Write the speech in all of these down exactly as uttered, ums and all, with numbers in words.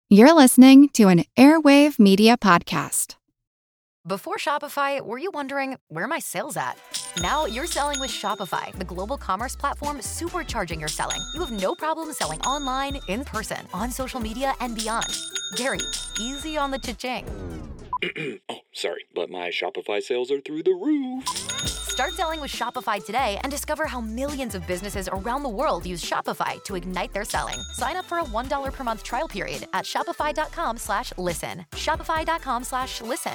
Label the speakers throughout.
Speaker 1: You're listening to an Airwave Media Podcast.
Speaker 2: Before Shopify, were you wondering, where are my sales at? Now you're selling with Shopify, the global commerce platform supercharging your selling. You have no problem selling online, in person, on social media, and beyond. Gary, easy on the cha-ching.
Speaker 3: Oh, sorry, but my Shopify sales are through the roof.
Speaker 2: Start selling with Shopify today and discover how millions of businesses around the world use Shopify to ignite their selling. Sign up for a one dollar per month trial period at shopify.com slash listen. Shopify.com slash listen.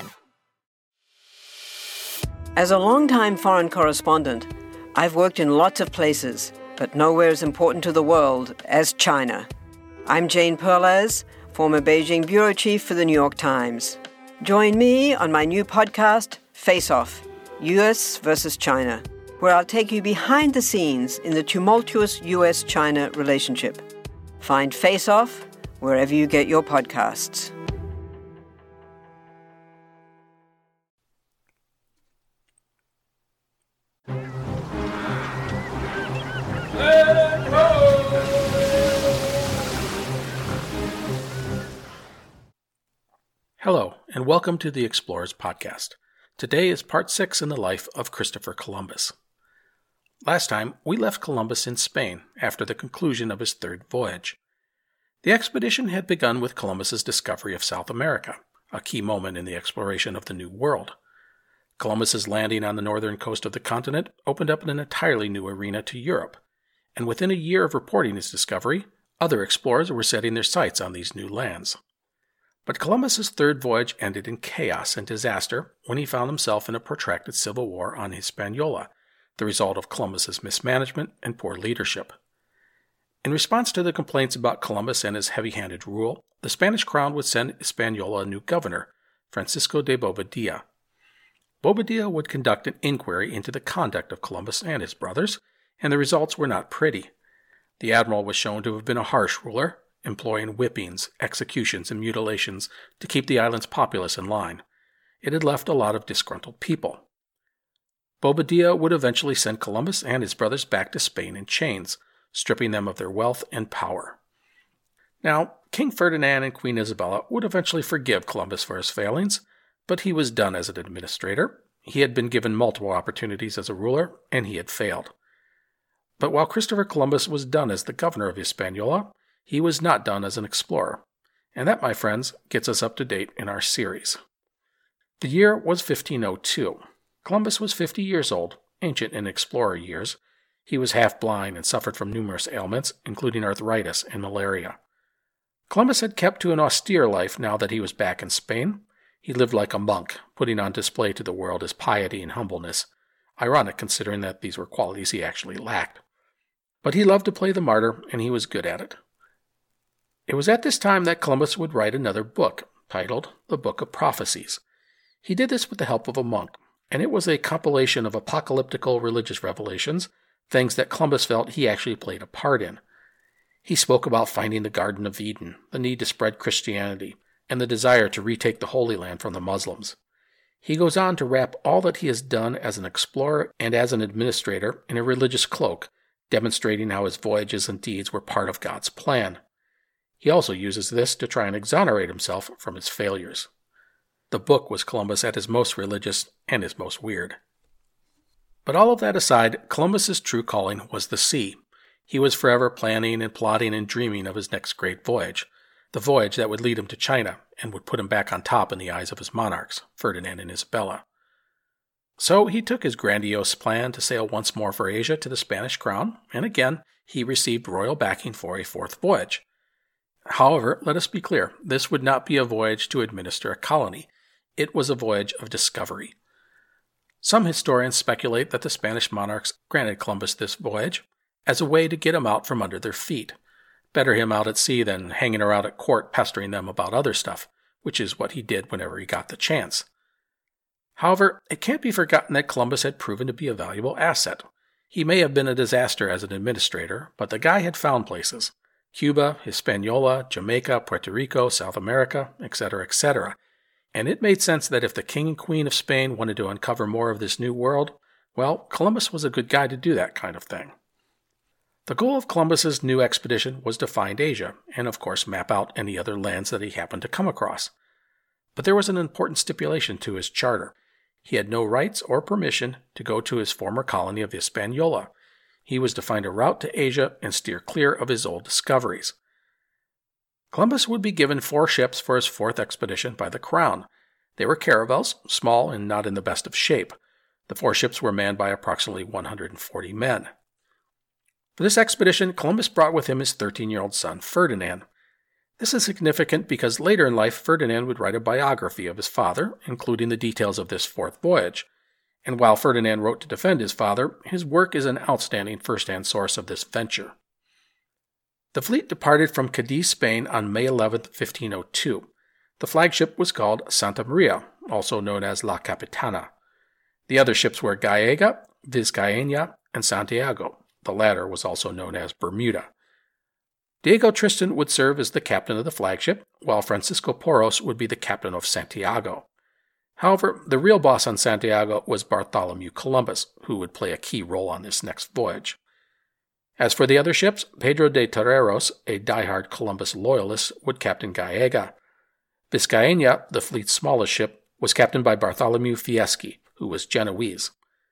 Speaker 4: As a longtime foreign correspondent, I've worked in lots of places, but nowhere as important to the world as China. I'm Jane Perlez, former Beijing bureau chief for the New York Times. Join me on my new podcast, Face Off, U S versus China, where I'll take you behind the scenes in the tumultuous U S China relationship. Find Face Off wherever you get your podcasts.
Speaker 5: Hello, and welcome to the Explorers Podcast. Today is part six in the life of Christopher Columbus. Last time, we left Columbus in Spain after the conclusion of his third voyage. The expedition had begun with Columbus's discovery of South America, a key moment in the exploration of the New World. Columbus's landing on the northern coast of the continent opened up an entirely new arena to Europe, and within a year of reporting his discovery, other explorers were setting their sights on these new lands. But Columbus's third voyage ended in chaos and disaster when he found himself in a protracted civil war on Hispaniola, the result of Columbus's mismanagement and poor leadership. In response to the complaints about Columbus and his heavy-handed rule, the Spanish crown would send Hispaniola a new governor, Francisco de Bobadilla. Bobadilla would conduct an inquiry into the conduct of Columbus and his brothers, and the results were not pretty. The admiral was shown to have been a harsh ruler, employing whippings, executions, and mutilations to keep the island's populace in line. It had left a lot of disgruntled people. Bobadilla would eventually send Columbus and his brothers back to Spain in chains, stripping them of their wealth and power. Now, King Ferdinand and Queen Isabella would eventually forgive Columbus for his failings, but he was done as an administrator. He had been given multiple opportunities as a ruler, and he had failed. But while Christopher Columbus was done as the governor of Hispaniola, he was not done as an explorer, and that, my friends, gets us up to date in our series. The year was fifteen oh two. Columbus was fifty years old, ancient in explorer years. He was half blind and suffered from numerous ailments, including arthritis and malaria. Columbus had kept to an austere life now that he was back in Spain. He lived like a monk, putting on display to the world his piety and humbleness, ironic considering that these were qualities he actually lacked. But he loved to play the martyr, and he was good at it. It was at this time that Columbus would write another book, titled The Book of Prophecies. He did this with the help of a monk, and it was a compilation of apocalyptical religious revelations, things that Columbus felt he actually played a part in. He spoke about finding the Garden of Eden, the need to spread Christianity, and the desire to retake the Holy Land from the Muslims. He goes on to wrap all that he has done as an explorer and as an administrator in a religious cloak, demonstrating how his voyages and deeds were part of God's plan. He also uses this to try and exonerate himself from his failures. The book was Columbus at his most religious and his most weird. But all of that aside, Columbus's true calling was the sea. He was forever planning and plotting and dreaming of his next great voyage, the voyage that would lead him to China and would put him back on top in the eyes of his monarchs, Ferdinand and Isabella. So he took his grandiose plan to sail once more for Asia to the Spanish crown, and again he received royal backing for a fourth voyage. However, let us be clear, this would not be a voyage to administer a colony. It was a voyage of discovery. Some historians speculate that the Spanish monarchs granted Columbus this voyage as a way to get him out from under their feet. Better him out at sea than hanging around at court pestering them about other stuff, which is what he did whenever he got the chance. However, it can't be forgotten that Columbus had proven to be a valuable asset. He may have been a disaster as an administrator, but the guy had found places. Cuba, Hispaniola, Jamaica, Puerto Rico, South America, et cetera, et cetera. And it made sense that if the King and Queen of Spain wanted to uncover more of this new world, well, Columbus was a good guy to do that kind of thing. The goal of Columbus's new expedition was to find Asia, and of course map out any other lands that he happened to come across. But there was an important stipulation to his charter. He had no rights or permission to go to his former colony of Hispaniola. He was to find a route to Asia and steer clear of his old discoveries. Columbus would be given four ships for his fourth expedition by the Crown. They were caravels, small and not in the best of shape. The four ships were manned by approximately one hundred forty men. For this expedition, Columbus brought with him his thirteen-year-old son, Ferdinand. This is significant because later in life, Ferdinand would write a biography of his father, including the details of this fourth voyage. And while Ferdinand wrote to defend his father, his work is an outstanding first-hand source of this venture. The fleet departed from Cadiz, Spain on May eleventh, fifteen oh two. The flagship was called Santa Maria, also known as La Capitana. The other ships were Gallega, Vizcaína, and Santiago. The latter was also known as Bermuda. Diego Tristan would serve as the captain of the flagship, while Francisco Porras would be the captain of Santiago. However, the real boss on Santiago was Bartholomew Columbus, who would play a key role on this next voyage. As for the other ships, Pedro de Terreros, a diehard Columbus loyalist, would captain Gallega. Vizcaína, the fleet's smallest ship, was captained by Bartholomew Fieschi, who was Genoese.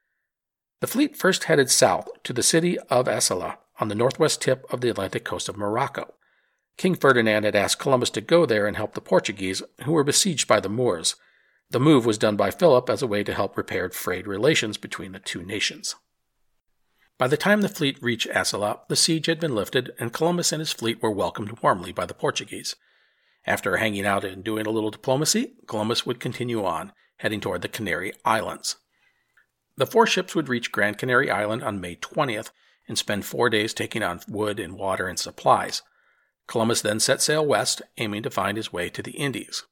Speaker 5: The fleet first headed south to the city of Asila on the northwest tip of the Atlantic coast of Morocco. King Ferdinand had asked Columbus to go there and help the Portuguese, who were besieged by the Moors. The move was done by Philip as a way to help repair frayed relations between the two nations. By the time the fleet reached Asila, the siege had been lifted, and Columbus and his fleet were welcomed warmly by the Portuguese. After hanging out and doing a little diplomacy, Columbus would continue on, heading toward the Canary Islands. The four ships would reach Grand Canary Island on May twentieth and spend four days taking on wood and water and supplies. Columbus then set sail west, aiming to find his way to the Indies.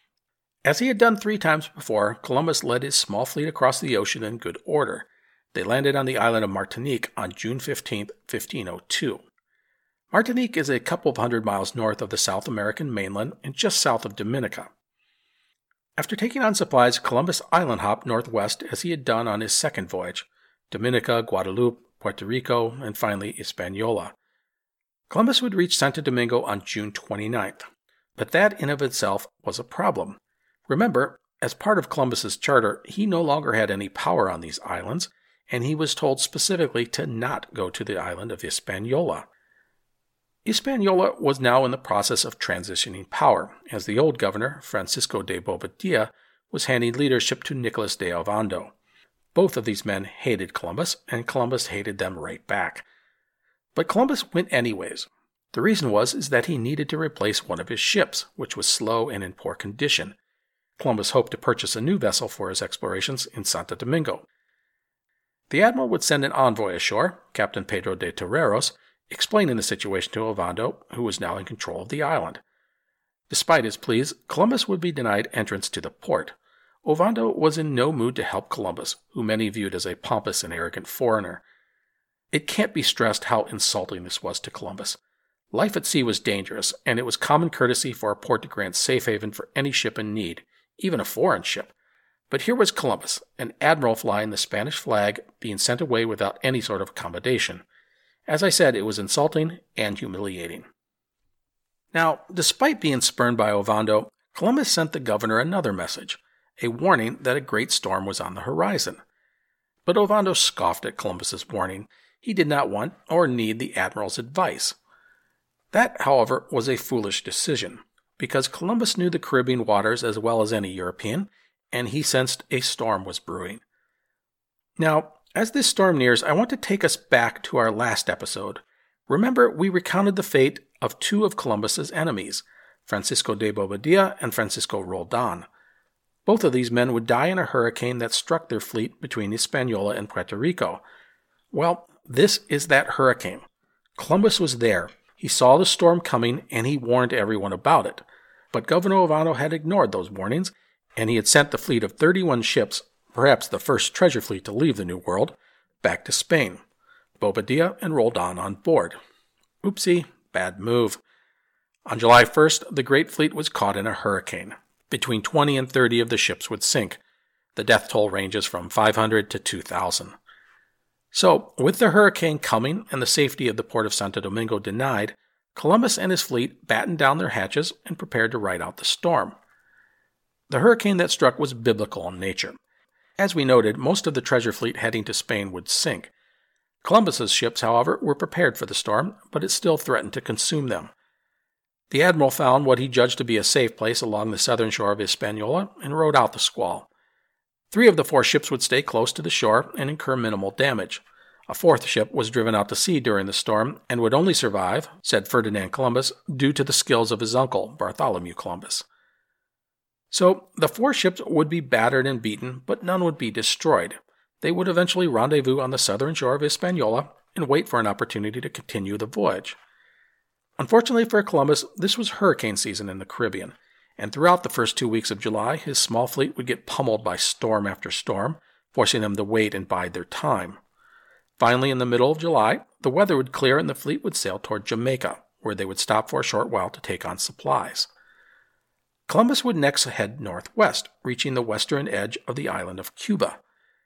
Speaker 5: As he had done three times before, Columbus led his small fleet across the ocean in good order. They landed on the island of Martinique on June fifteenth, fifteen oh two. Martinique is a couple of hundred miles north of the South American mainland and just south of Dominica. After taking on supplies, Columbus island hopped northwest as he had done on his second voyage, Dominica, Guadeloupe, Puerto Rico, and finally Hispaniola. Columbus would reach Santo Domingo on June twenty-ninth, but that in of itself was a problem. Remember, as part of Columbus's charter, he no longer had any power on these islands, and he was told specifically to not go to the island of Hispaniola. Hispaniola was now in the process of transitioning power, as the old governor, Francisco de Bobadilla, was handing leadership to Nicolas de Ovando. Both of these men hated Columbus, and Columbus hated them right back. But Columbus went anyways. The reason was is that he needed to replace one of his ships, which was slow and in poor condition. Columbus hoped to purchase a new vessel for his explorations in Santo Domingo. The admiral would send an envoy ashore, Captain Pedro de Terreros, explaining the situation to Ovando, who was now in control of the island. Despite his pleas, Columbus would be denied entrance to the port. Ovando was in no mood to help Columbus, who many viewed as a pompous and arrogant foreigner. It can't be stressed how insulting this was to Columbus. Life at sea was dangerous, and it was common courtesy for a port to grant safe haven for any ship in need, even a foreign ship. But here was Columbus, an admiral flying the Spanish flag, being sent away without any sort of accommodation. As I said, it was insulting and humiliating. Now, despite being spurned by Ovando, Columbus sent the governor another message, a warning that a great storm was on the horizon. But Ovando scoffed at Columbus's warning. He did not want or need the admiral's advice. That, however, was a foolish decision, because Columbus knew the Caribbean waters as well as any European, and he sensed a storm was brewing. Now, as this storm nears, I want to take us back to our last episode. Remember, we recounted the fate of two of Columbus's enemies, Francisco de Bobadilla and Francisco Roldan. Both of these men would die in a hurricane that struck their fleet between Hispaniola and Puerto Rico. Well, this is that hurricane. Columbus was there. He saw the storm coming, and he warned everyone about it. But Governor Ovando had ignored those warnings, and he had sent the fleet of thirty-one ships, perhaps the first treasure fleet to leave the New World, back to Spain, Bobadilla and Roldan on board. Oopsie, bad move. On July first, the Great Fleet was caught in a hurricane. Between twenty and thirty of the ships would sink. The death toll ranges from five hundred to two thousand. So, with the hurricane coming and the safety of the port of Santo Domingo denied, Columbus and his fleet battened down their hatches and prepared to ride out the storm. The hurricane that struck was biblical in nature. As we noted, most of the treasure fleet heading to Spain would sink. Columbus's ships, however, were prepared for the storm, but it still threatened to consume them. The admiral found what he judged to be a safe place along the southern shore of Hispaniola and rode out the squall. Three of the four ships would stay close to the shore and incur minimal damage. A fourth ship was driven out to sea during the storm and would only survive, said Ferdinand Columbus, due to the skills of his uncle, Bartholomew Columbus. So, the four ships would be battered and beaten, but none would be destroyed. They would eventually rendezvous on the southern shore of Hispaniola and wait for an opportunity to continue the voyage. Unfortunately for Columbus, this was hurricane season in the Caribbean, and throughout the first two weeks of July, his small fleet would get pummeled by storm after storm, forcing them to wait and bide their time. Finally, in the middle of July, the weather would clear and the fleet would sail toward Jamaica, where they would stop for a short while to take on supplies. Columbus would next head northwest, reaching the western edge of the island of Cuba.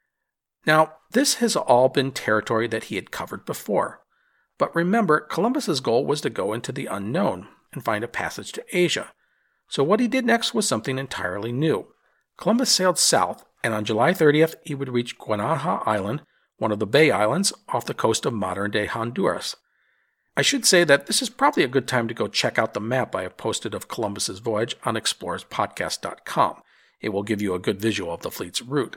Speaker 5: Now, this has all been territory that he had covered before. But remember, Columbus's goal was to go into the unknown and find a passage to Asia. So what he did next was something entirely new. Columbus sailed south, and on July thirtieth, he would reach Guanaja Island, one of the Bay Islands off the coast of modern-day Honduras. I should say that this is probably a good time to go check out the map I have posted of Columbus's voyage on explorers podcast dot com. It will give you a good visual of the fleet's route.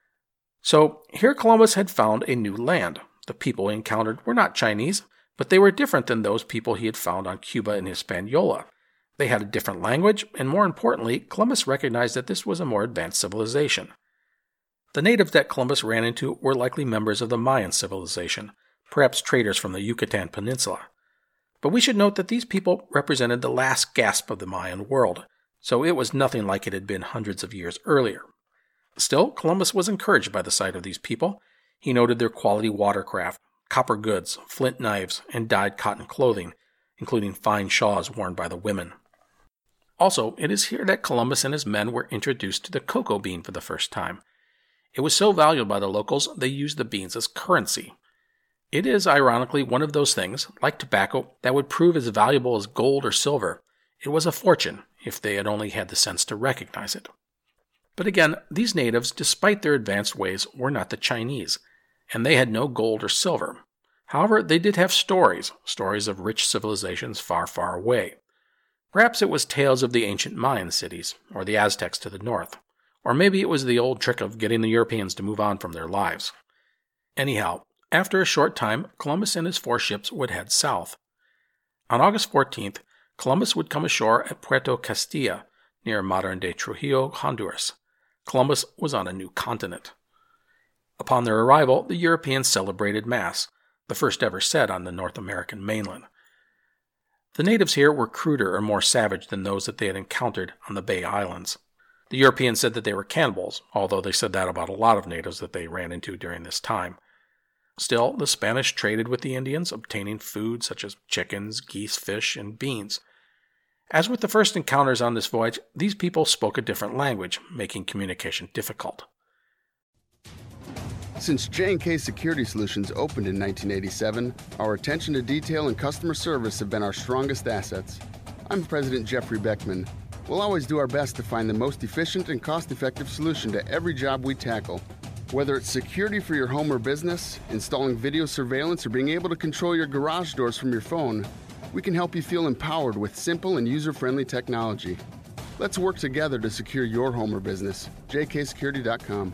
Speaker 5: So, here Columbus had found a new land. The people he encountered were not Chinese, but they were different than those people he had found on Cuba and Hispaniola. They had a different language, and more importantly, Columbus recognized that this was a more advanced civilization. The natives that Columbus ran into were likely members of the Mayan civilization, perhaps traders from the Yucatan Peninsula. But we should note that these people represented the last gasp of the Mayan world, so it was nothing like it had been hundreds of years earlier. Still, Columbus was encouraged by the sight of these people. He noted their quality watercraft, copper goods, flint knives, and dyed cotton clothing, including fine shawls worn by the women. Also, it is here that Columbus and his men were introduced to the cocoa bean for the first time. It was so valued by the locals, they used the beans as currency. It is, ironically, one of those things, like tobacco, that would prove as valuable as gold or silver. It was a fortune, if they had only had the sense to recognize it. But again, these natives, despite their advanced ways, were not the Chinese, and they had no gold or silver. However, they did have stories, stories of rich civilizations far, far away. Perhaps it was tales of the ancient Mayan cities, or the Aztecs to the north, or maybe it was the old trick of getting the Europeans to move on from their lives. Anyhow, after a short time, Columbus and his four ships would head south. On August fourteenth, Columbus would come ashore at Puerto Castilla, near modern-day Trujillo, Honduras. Columbus was on a new continent. Upon their arrival, the Europeans celebrated Mass, the first ever said on the North American mainland. The natives here were cruder or more savage than those that they had encountered on the Bay Islands. The Europeans said that they were cannibals, although they said that about a lot of natives that they ran into during this time. Still, the Spanish traded with the Indians, obtaining food such as chickens, geese, fish, and beans. As with the first encounters on this voyage, these people spoke a different language, making communication difficult.
Speaker 6: Since J and K Security Solutions opened in nineteen eighty-seven, our attention to detail and customer service have been our strongest assets. I'm President Jeffrey Beckman. We'll always do our best to find the most efficient and cost-effective solution to every job we tackle. Whether it's security for your home or business, installing video surveillance, or being able to control your garage doors from your phone, we can help you feel empowered with simple and user-friendly technology. Let's work together to secure your home or business. J K security dot com.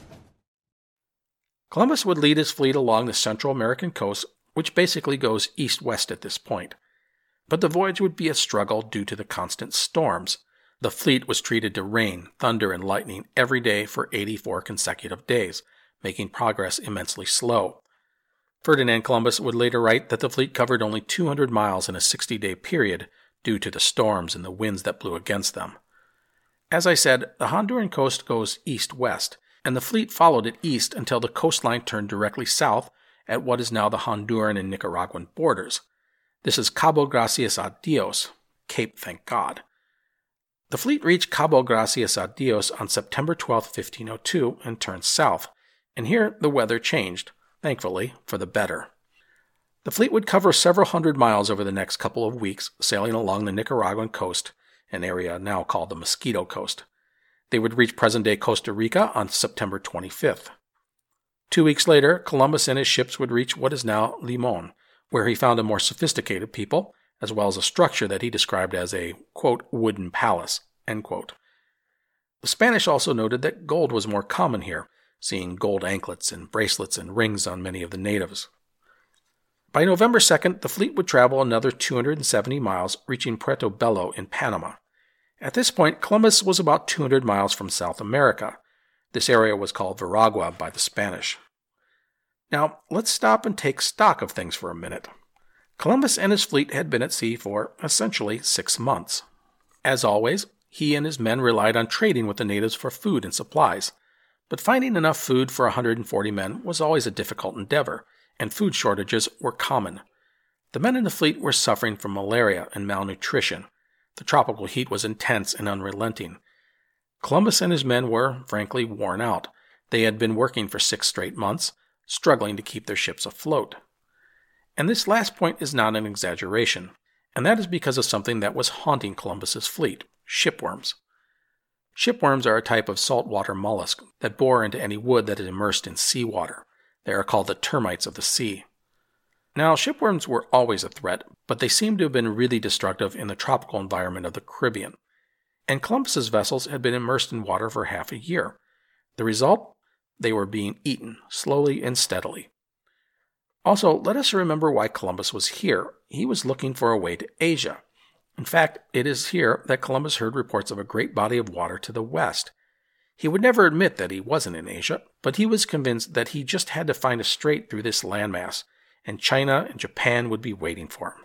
Speaker 5: Columbus would lead his fleet along the Central American coast, which basically goes east-west at this point. But the voyage would be a struggle due to the constant storms. The fleet was treated to rain, thunder, and lightning every day for eighty-four consecutive days, making progress immensely slow. Ferdinand Columbus would later write that the fleet covered only two hundred miles in a sixty-day period due to the storms and the winds that blew against them. As I said, the Honduran coast goes east-west, and the fleet followed it east until the coastline turned directly south at what is now the Honduran and Nicaraguan borders. This is Cabo Gracias a Dios, Cape Thank God. The fleet reached Cabo Gracias a Dios on September twelfth, fifteen oh two, and turned south, and here the weather changed. thankfully, for the better. The fleet would cover several hundred miles over the next couple of weeks, sailing along the Nicaraguan coast, an area now called the Mosquito Coast. They would reach present-day Costa Rica on September twenty-fifth. Two weeks later, Columbus and his ships would reach what is now Limon, where he found a more sophisticated people, as well as a structure that he described as a, quote, wooden palace, end quote. The Spanish also noted that gold was more common here, seeing gold anklets and bracelets and rings on many of the natives. By November second, the fleet would travel another two hundred seventy miles, reaching Puerto Bello in Panama. At this point, Columbus was about two hundred miles from South America. This area was called Veragua by the Spanish. Now, let's stop and take stock of things for a minute. Columbus and his fleet had been at sea for, essentially, six months. As always, he and his men relied on trading with the natives for food and supplies. But finding enough food for one hundred forty men was always a difficult endeavor, and food shortages were common. The men in the fleet were suffering from malaria and malnutrition. The tropical heat was intense and unrelenting. Columbus and his men were, frankly, worn out. They had been working for six straight months, struggling to keep their ships afloat. And this last point is not an exaggeration, and that is because of something that was haunting Columbus's fleet, shipworms. Shipworms are a type of saltwater mollusk that bore into any wood that is immersed in seawater. They are called the termites of the sea. Now, shipworms were always a threat, but they seem to have been really destructive in the tropical environment of the Caribbean. And Columbus's vessels had been immersed in water for half a year. The result? They were being eaten, slowly and steadily. Also, let us remember why Columbus was here. He was looking for a way to Asia. In fact, it is here that Columbus heard reports of a great body of water to the west. He would never admit that he wasn't in Asia, but he was convinced that he just had to find a strait through this landmass, and China and Japan would be waiting for him.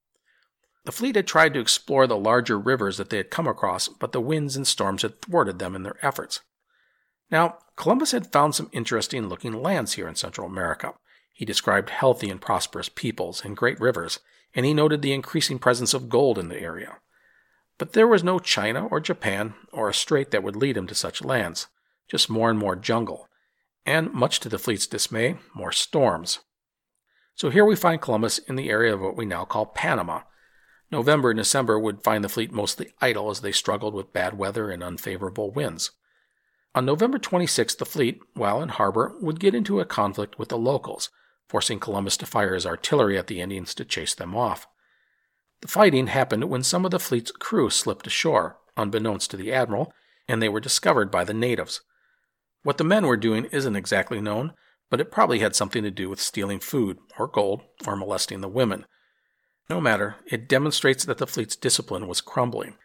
Speaker 5: The fleet had tried to explore the larger rivers that they had come across, but the winds and storms had thwarted them in their efforts. Now, Columbus had found some interesting-looking lands here in Central America. He described healthy and prosperous peoples and great rivers, and he noted the increasing presence of gold in the area. But there was no China or Japan or a strait that would lead him to such lands, just more and more jungle, and, much to the fleet's dismay, more storms. So here we find Columbus in the area of what we now call Panama. November and December would find the fleet mostly idle as they struggled with bad weather and unfavorable winds. On November twenty-sixth, the fleet, while in harbor, would get into a conflict with the locals, forcing Columbus to fire his artillery at the Indians to chase them off. The fighting happened when some of the fleet's crew slipped ashore, unbeknownst to the admiral, and they were discovered by the natives. What the men were doing isn't exactly known, but it probably had something to do with stealing food, or gold, or molesting the women. No matter, it demonstrates that the fleet's discipline was crumbling.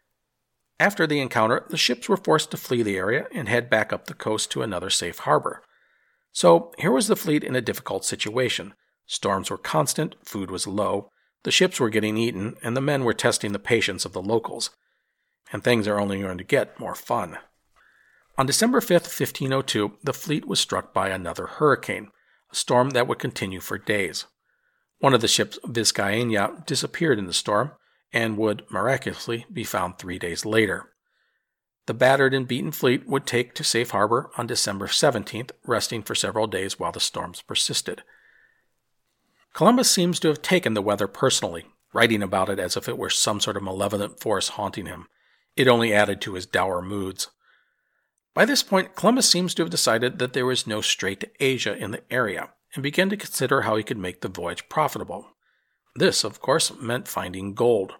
Speaker 5: After the encounter, the ships were forced to flee the area and head back up the coast to another safe harbor. So, here was the fleet in a difficult situation. Storms were constant, food was low, the ships were getting eaten, and the men were testing the patience of the locals. And things are only going to get more fun. On December fifth, fifteen oh two, the fleet was struck by another hurricane, a storm that would continue for days. One of the ships, Vizcaína, disappeared in the storm, and would, miraculously, be found three days later. The battered and beaten fleet would take to safe harbor on December seventeenth, resting for several days while the storms persisted. Columbus seems to have taken the weather personally, writing about it as if it were some sort of malevolent force haunting him. It only added to his dour moods. By this point, Columbus seems to have decided that there was no strait to Asia in the area, and began to consider how he could make the voyage profitable. This, of course, meant finding gold.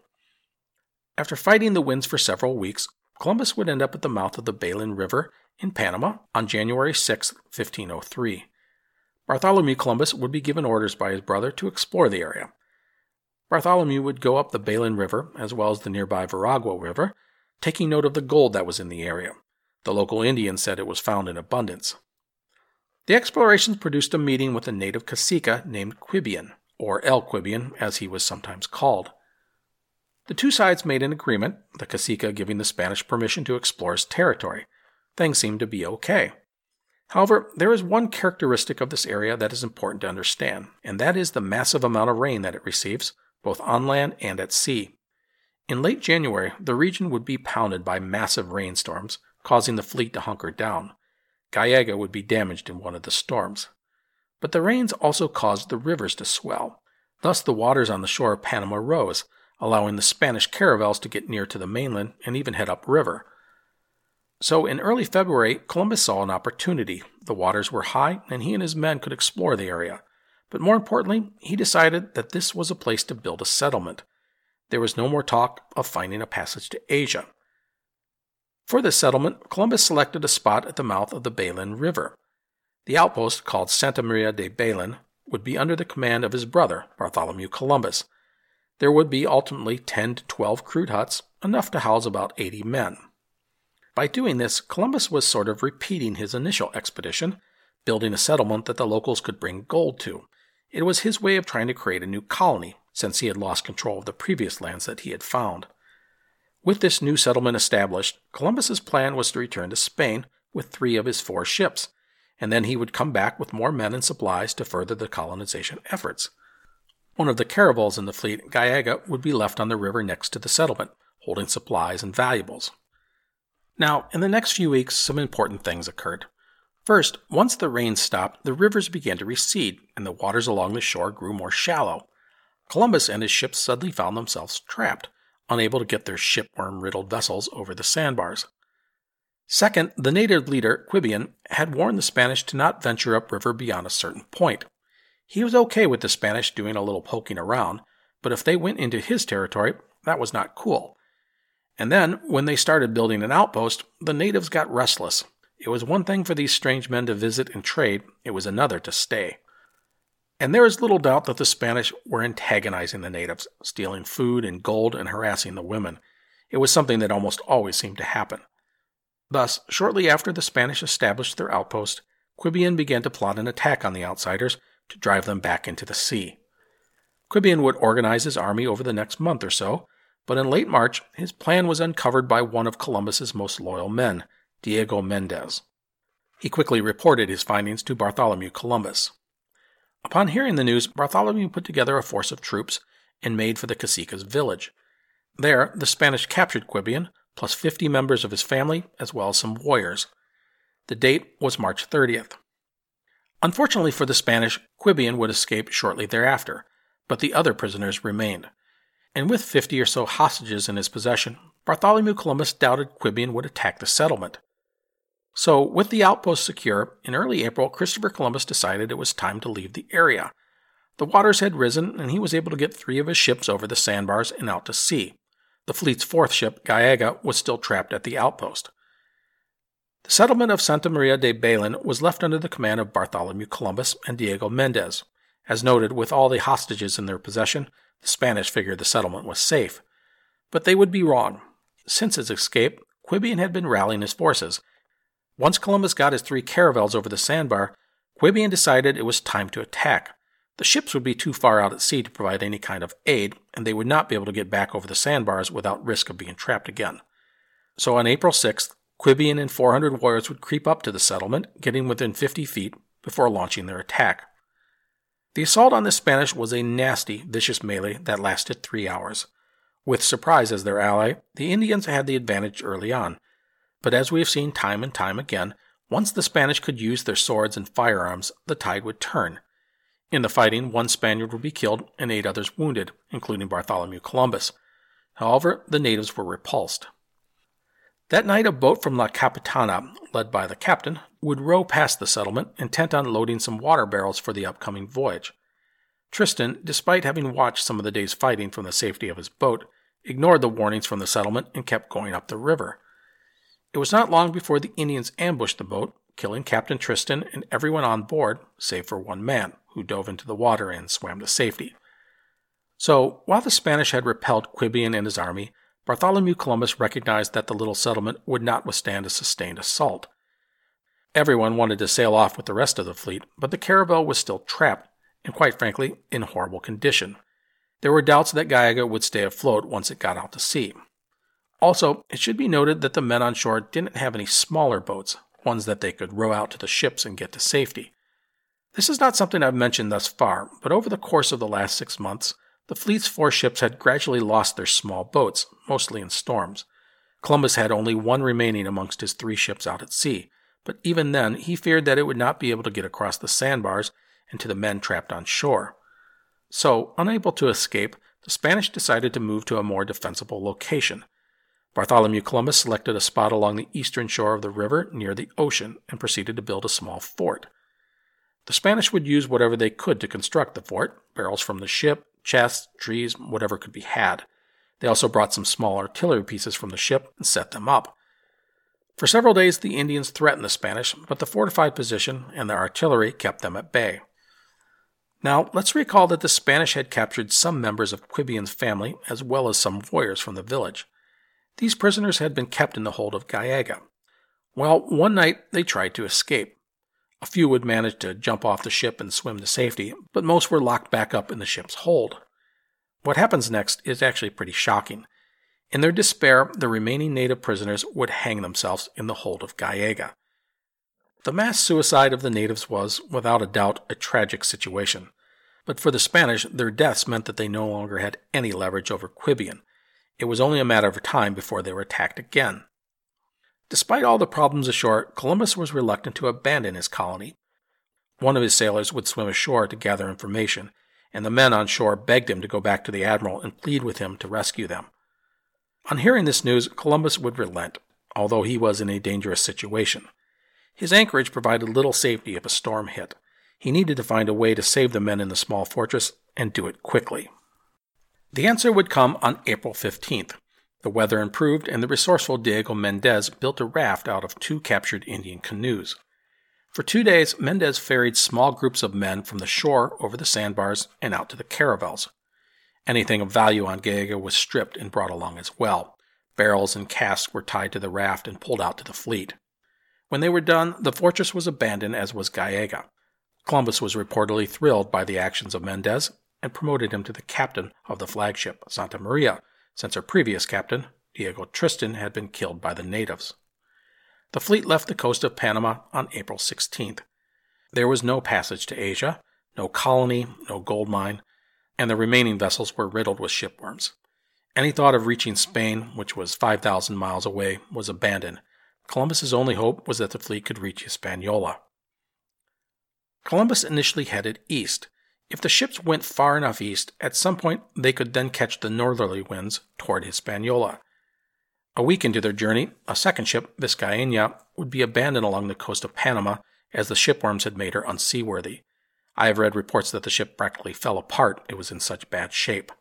Speaker 5: After fighting the winds for several weeks, Columbus would end up at the mouth of the Balin River in Panama on January sixth, fifteen oh three. Bartholomew Columbus would be given orders by his brother to explore the area. Bartholomew would go up the Balin River, as well as the nearby Veragua River, taking note of the gold that was in the area. The local Indians said it was found in abundance. The explorations produced a meeting with a native cacique named Quibian, or El Quibian, as he was sometimes called. The two sides made an agreement, the cacique giving the Spanish permission to explore his territory. Things seemed to be okay. However, there is one characteristic of this area that is important to understand, and that is the massive amount of rain that it receives, both on land and at sea. In late January, the region would be pounded by massive rainstorms, causing the fleet to hunker down. Gallega would be damaged in one of the storms. But the rains also caused the rivers to swell. Thus the waters on the shore of Panama rose, allowing the Spanish caravels to get near to the mainland and even head upriver. So in early February, Columbus saw an opportunity. The waters were high, and he and his men could explore the area. But more importantly, he decided that this was a place to build a settlement. There was no more talk of finding a passage to Asia. For this settlement, Columbus selected a spot at the mouth of the Balen River. The outpost, called Santa Maria de Balen, would be under the command of his brother, Bartholomew Columbus. There would be ultimately ten to twelve crude huts, enough to house about eighty men. By doing this, Columbus was sort of repeating his initial expedition, building a settlement that the locals could bring gold to. It was his way of trying to create a new colony, since he had lost control of the previous lands that he had found. With this new settlement established, Columbus's plan was to return to Spain with three of his four ships, and then he would come back with more men and supplies to further the colonization efforts. One of the caravels in the fleet, Gallega, would be left on the river next to the settlement, holding supplies and valuables. Now, in the next few weeks, some important things occurred. First, once the rain stopped, the rivers began to recede, and the waters along the shore grew more shallow. Columbus and his ships suddenly found themselves trapped, unable to get their shipworm-riddled vessels over the sandbars. Second, the native leader, Quibian, had warned the Spanish to not venture upriver beyond a certain point. He was okay with the Spanish doing a little poking around, but if they went into his territory, that was not cool. And then, when they started building an outpost, the natives got restless. It was one thing for these strange men to visit and trade, it was another to stay. And there is little doubt that the Spanish were antagonizing the natives, stealing food and gold and harassing the women. It was something that almost always seemed to happen. Thus, shortly after the Spanish established their outpost, Quibian began to plot an attack on the outsiders to drive them back into the sea. Quibian would organize his army over the next month or so, but in late March, his plan was uncovered by one of Columbus's most loyal men, Diego Mendez. He quickly reported his findings to Bartholomew Columbus. Upon hearing the news, Bartholomew put together a force of troops and made for the Cacica's village. There, the Spanish captured Quibian, plus fifty members of his family, as well as some warriors. The date was March thirtieth. Unfortunately for the Spanish, Quibian would escape shortly thereafter, but the other prisoners remained. And with fifty or so hostages in his possession, Bartholomew Columbus doubted Quibian would attack the settlement. So, with the outpost secure, in early April, Christopher Columbus decided it was time to leave the area. The waters had risen, and he was able to get three of his ships over the sandbars and out to sea. The fleet's fourth ship, Gallega, was still trapped at the outpost. The settlement of Santa Maria de Balen was left under the command of Bartholomew Columbus and Diego Mendez. As noted, with all the hostages in their possession, the Spanish figured the settlement was safe. But they would be wrong. Since his escape, Quibian had been rallying his forces. Once Columbus got his three caravels over the sandbar, Quibian decided it was time to attack. The ships would be too far out at sea to provide any kind of aid, and they would not be able to get back over the sandbars without risk of being trapped again. So on April sixth, Quibian and four hundred warriors would creep up to the settlement, getting within fifty feet, before launching their attack. The assault on the Spanish was a nasty, vicious melee that lasted three hours. With surprise as their ally, the Indians had the advantage early on. But as we have seen time and time again, once the Spanish could use their swords and firearms, the tide would turn. In the fighting, one Spaniard would be killed and eight others wounded, including Bartholomew Columbus. However, the natives were repulsed. That night, a boat from La Capitana, led by the captain, would row past the settlement, intent on loading some water barrels for the upcoming voyage. Tristan, despite having watched some of the day's fighting from the safety of his boat, ignored the warnings from the settlement and kept going up the river. It was not long before the Indians ambushed the boat, killing Captain Tristan and everyone on board, save for one man, who dove into the water and swam to safety. So, while the Spanish had repelled Quibian and his army, Bartholomew Columbus recognized that the little settlement would not withstand a sustained assault. Everyone wanted to sail off with the rest of the fleet, but the caravel was still trapped, and quite frankly, in horrible condition. There were doubts that Gallega would stay afloat once it got out to sea. Also, it should be noted that the men on shore didn't have any smaller boats, ones that they could row out to the ships and get to safety. This is not something I've mentioned thus far, but over the course of the last six months, the fleet's four ships had gradually lost their small boats, mostly in storms. Columbus had only one remaining amongst his three ships out at sea, but even then he feared that it would not be able to get across the sandbars, and to the men trapped on shore. So, unable to escape, the Spanish decided to move to a more defensible location. Bartholomew Columbus selected a spot along the eastern shore of the river near the ocean and proceeded to build a small fort. The Spanish would use whatever they could to construct the fort, barrels from the ship, chests, trees, whatever could be had. They also brought some small artillery pieces from the ship and set them up. For several days the Indians threatened the Spanish, but the fortified position and their artillery kept them at bay. Now, let's recall that the Spanish had captured some members of Quibion's family as well as some warriors from the village. These prisoners had been kept in the hold of Gallega. Well, one night they tried to escape. A few would manage to jump off the ship and swim to safety, but most were locked back up in the ship's hold. What happens next is actually pretty shocking. In their despair, the remaining native prisoners would hang themselves in the hold of Gallega. The mass suicide of the natives was, without a doubt, a tragic situation. But for the Spanish, their deaths meant that they no longer had any leverage over Quibion. It was only a matter of time before they were attacked again. Despite all the problems ashore, Columbus was reluctant to abandon his colony. One of his sailors would swim ashore to gather information, and the men on shore begged him to go back to the admiral and plead with him to rescue them. On hearing this news, Columbus would relent, although he was in a dangerous situation. His anchorage provided little safety if a storm hit. He needed to find a way to save the men in the small fortress and do it quickly. The answer would come on April fifteenth. The weather improved, and the resourceful Diego Mendez built a raft out of two captured Indian canoes. For two days, Mendez ferried small groups of men from the shore over the sandbars and out to the caravels. Anything of value on Gallega was stripped and brought along as well. Barrels and casks were tied to the raft and pulled out to the fleet. When they were done, the fortress was abandoned, as was Gallega. Columbus was reportedly thrilled by the actions of Mendez and promoted him to the captain of the flagship Santa Maria, since her previous captain, Diego Tristan, had been killed by the natives. The fleet left the coast of Panama on April sixteenth. There was no passage to Asia, no colony, no gold mine, and the remaining vessels were riddled with shipworms. Any thought of reaching Spain, which was five thousand miles away, was abandoned. Columbus's only hope was that the fleet could reach Hispaniola. Columbus initially headed east. If the ships went far enough east, at some point they could then catch the northerly winds toward Hispaniola. A week into their journey, a second ship, Vizcaína, would be abandoned along the coast of Panama as the shipworms had made her unseaworthy. I have read reports that the ship practically fell apart, it was in such bad shape.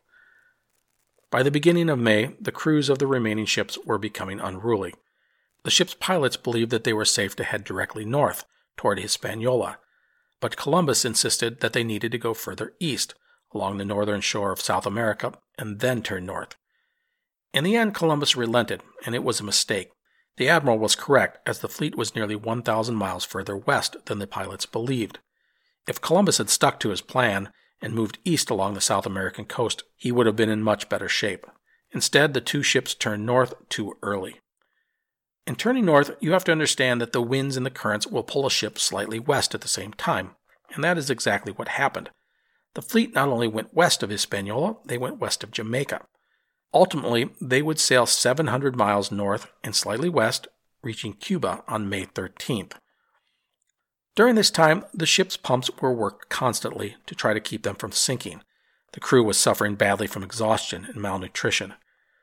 Speaker 5: By the beginning of May, the crews of the remaining ships were becoming unruly. The ship's pilots believed that they were safe to head directly north, toward Hispaniola, but Columbus insisted that they needed to go further east, along the northern shore of South America, and then turn north. In the end, Columbus relented, and it was a mistake. The admiral was correct, as the fleet was nearly one thousand miles further west than the pilots believed. If Columbus had stuck to his plan and moved east along the South American coast, he would have been in much better shape. Instead, the two ships turned north too early. In turning north, you have to understand that the winds and the currents will pull a ship slightly west at the same time, and that is exactly what happened. The fleet not only went west of Hispaniola, they went west of Jamaica. Ultimately, they would sail seven hundred miles north and slightly west, reaching Cuba on May thirteenth. During this time, the ship's pumps were worked constantly to try to keep them from sinking. The crew was suffering badly from exhaustion and malnutrition.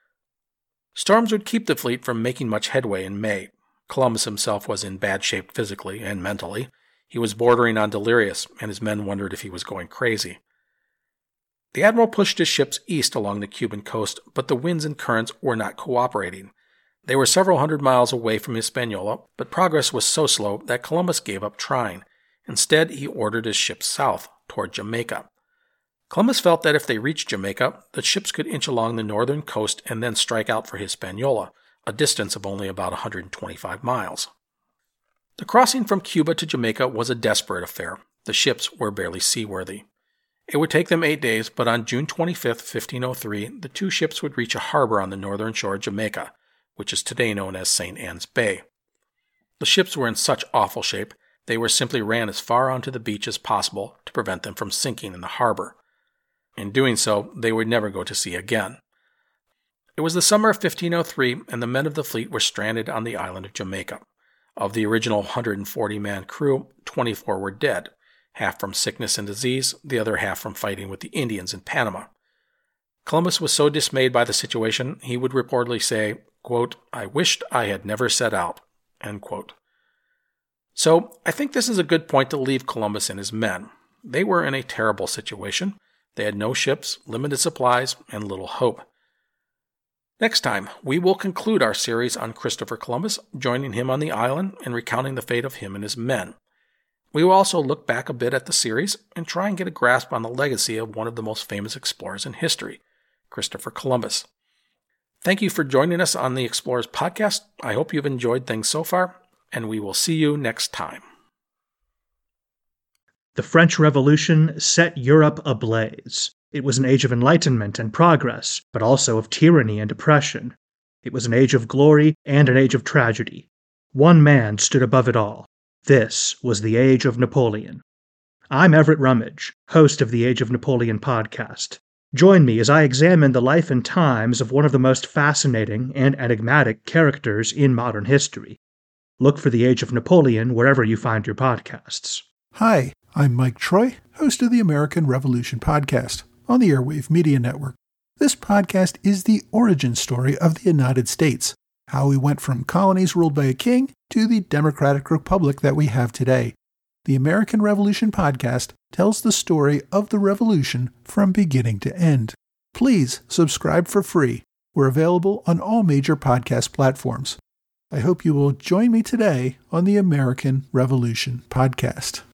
Speaker 5: Storms would keep the fleet from making much headway in May. Columbus himself was in bad shape physically and mentally. He was bordering on delirious, and his men wondered if he was going crazy. The admiral pushed his ships east along the Cuban coast, but the winds and currents were not cooperating. They were several hundred miles away from Hispaniola, but progress was so slow that Columbus gave up trying. Instead, he ordered his ships south, toward Jamaica. Columbus felt that if they reached Jamaica, the ships could inch along the northern coast and then strike out for Hispaniola, a distance of only about one hundred twenty-five miles. The crossing from Cuba to Jamaica was a desperate affair. The ships were barely seaworthy. It would take them eight days, but on June twenty-fifth, fifteen oh three, the two ships would reach a harbor on the northern shore of Jamaica, which is today known as Saint Anne's Bay. The ships were in such awful shape, they were simply ran as far onto the beach as possible to prevent them from sinking in the harbor. In doing so, they would never go to sea again. It was the summer of fifteen oh three, and the men of the fleet were stranded on the island of Jamaica. Of the original one hundred forty man crew, twenty-four were dead, half from sickness and disease, the other half from fighting with the Indians in Panama. Columbus was so dismayed by the situation, he would reportedly say, quote, "I wished I had never set out," end quote. So I think this is a good point to leave Columbus and his men. They were in a terrible situation. They had no ships, limited supplies, and little hope. Next time, we will conclude our series on Christopher Columbus, joining him on the island and recounting the fate of him and his men. We will also look back a bit at the series and try and get a grasp on the legacy of one of the most famous explorers in history, Christopher Columbus. Thank you for joining us on the Explorers Podcast. I hope you've enjoyed things so far, and we will see you next time.
Speaker 7: The French Revolution set Europe ablaze. It was an age of enlightenment and progress, but also of tyranny and oppression. It was an age of glory and an age of tragedy. One man stood above it all. This was the Age of Napoleon. I'm Everett Rummage, host of the Age of Napoleon podcast. Join me as I examine the life and times of one of the most fascinating and enigmatic characters in modern history. Look for the Age of Napoleon wherever you find your podcasts.
Speaker 8: Hi, I'm Mike Troy, host of the American Revolution podcast on the Airwave Media Network. This podcast is the origin story of the United States, how we went from colonies ruled by a king to the democratic republic that we have today. The American Revolution podcast tells the story of the revolution from beginning to end. Please subscribe for free. We're available on all major podcast platforms. I hope you will join me today on the American Revolution podcast.